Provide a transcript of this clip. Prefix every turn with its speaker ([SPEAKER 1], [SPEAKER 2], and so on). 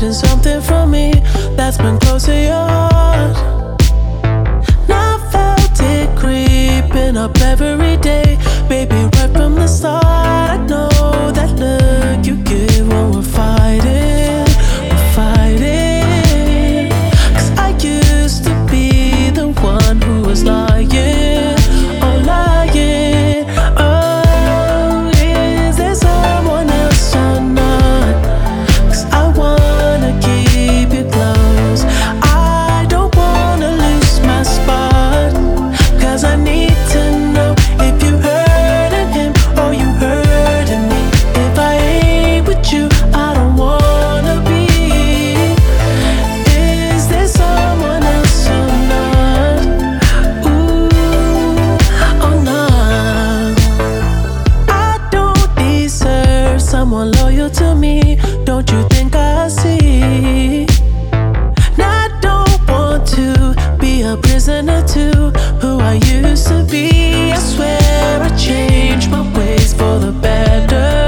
[SPEAKER 1] hiding something from me that's been close to yours. And I felt it creeping up every day, baby, right from the start. I know that look you give when we're fighting, Cause I used to be the one who was lying, oh lying. Oh, is there someone else or not? Cause I wanna keep you close. I don't wanna lose my spot, cause I need to know if you hurting him or you hurting me. If I ain't with you, I don't wanna be. Is there someone else or not? Ooh, oh no. I don't deserve someone loyal to me. Don't you think I see? And I don't want to be a prisoner to who I used to be. I swear I changed my ways for the better.